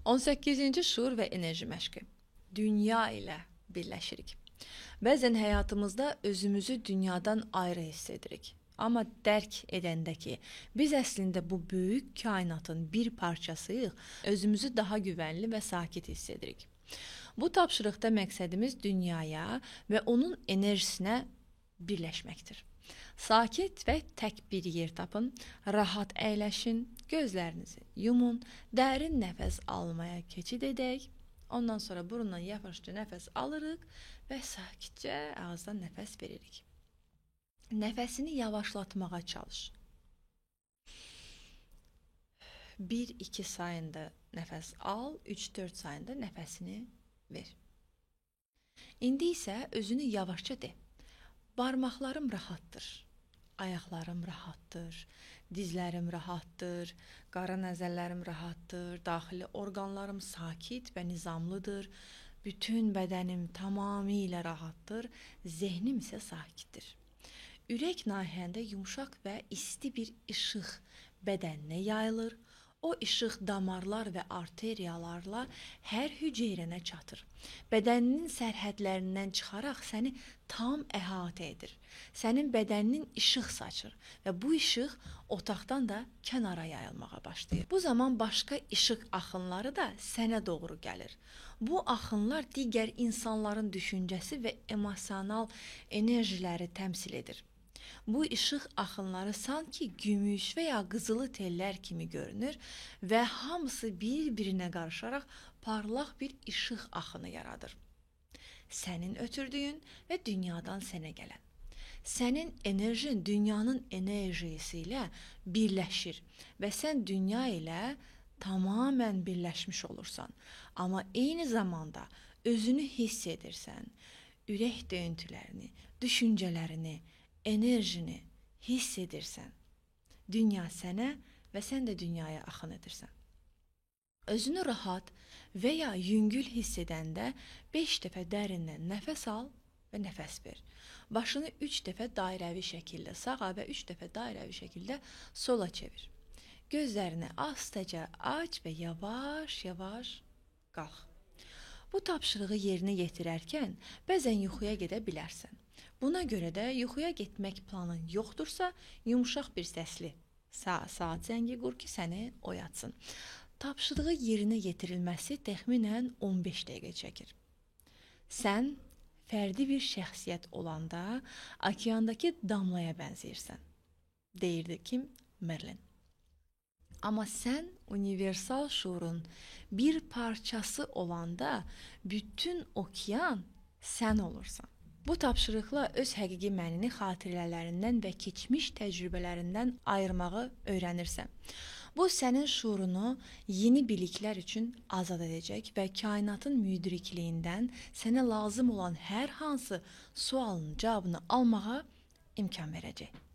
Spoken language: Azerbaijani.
18-ci şuur və enerji məşqi. Dünya ilə birləşirik. Bəzən həyatımızda özümüzü dünyadan ayrı hiss edirik. Amma dərk edəndə ki, biz əslində bu böyük kainatın bir parçasıyıq, özümüzü daha güvənli və sakit hiss edirik. Bu tapşırıqda məqsədimiz dünyaya və onun enerjisinə birləşməkdir. Sakit və tək bir yer tapın, rahat əyləşin, gözlərinizi yumun, dərin nəfəs almaya keçid edək. Ondan sonra burundan yavaşca nəfəs alırıq və sakitcə ağızdan nəfəs veririk. Nəfəsini yavaşlatmağa çalış. 1-2 sayında nəfəs al, 3-4 sayında nəfəsini ver. İndi isə özünü yavaşca de. Barmaqlarım rahatdır, ayaqlarım rahatdır, dizlərim rahatdır, qara nəzərlərim rahatdır, daxili orqanlarım sakit və nizamlıdır, bütün bədənim tamamilə rahatdır, zehnim isə sakitdir. Ürək nahiyəndə yumşaq və isti bir işıq bədəninə yayılır. O işıq damarlar və arteriyalarla hər hüceyrənə çatır. Bədəninin sərhədlərindən çıxaraq səni tam əhatə edir. Sənin bədəninin işıq saçır və bu işıq otaqdan da kənara yayılmağa başlayır. Bu zaman başqa işıq axınları da sənə doğru gəlir. Bu axınlar digər insanların düşüncəsi və emosional enerjiləri təmsil edir. Bu işıq axınları sanki gümüş və ya qızılı tellər kimi görünür və hamısı bir-birinə qarışaraq parlaq bir işıq axını yaradır. Sənin ötürdüyün və dünyadan sənə gələn. Sənin enerjin dünyanın enerjisi ilə birləşir və sən dünya ilə tamamən birləşmiş olursan. Amma eyni zamanda özünü hiss edirsən, ürək döyüntülərini, düşüncələrini, enerjini hiss edirsən. Dünya sənə və sən də dünyaya axın edirsən. Özünü rahat və ya yüngül hiss edəndə 5 dəfə dərindən nəfəs al və nəfəs ver. Başını 3 dəfə dairəvi şəkildə sağa və 3 dəfə dairəvi şəkildə sola çevir. Gözlərini astaca aç və yavaş-yavaş qalx. Bu tapşırığı yerinə yetirərkən bəzən yuxuya gedə bilərsən. Buna görə də yuxuya getmək planın yoxdursa, yumşaq bir səsli saat zəngi qur ki, səni oyatsın. Tapşırığı yerinə yetirilməsi təxminən 15 dəqiqə çəkir. Sən fərdi bir şəxsiyyət olanda okeandakı damlaya bənzəyirsən, deyirdi kim? Merlin. Amma sən universal şuurun bir parçası olanda bütün okean sən olursan. Bu tapşırıqla öz həqiqi mənini xatirələrindən və keçmiş təcrübələrindən ayırmağı öyrənirsən. Bu sənin şuurunu yeni biliklər üçün azad edəcək və kainatın müdrikliyindən sənə lazım olan hər hansı sualın cavabını almağa imkan verəcək.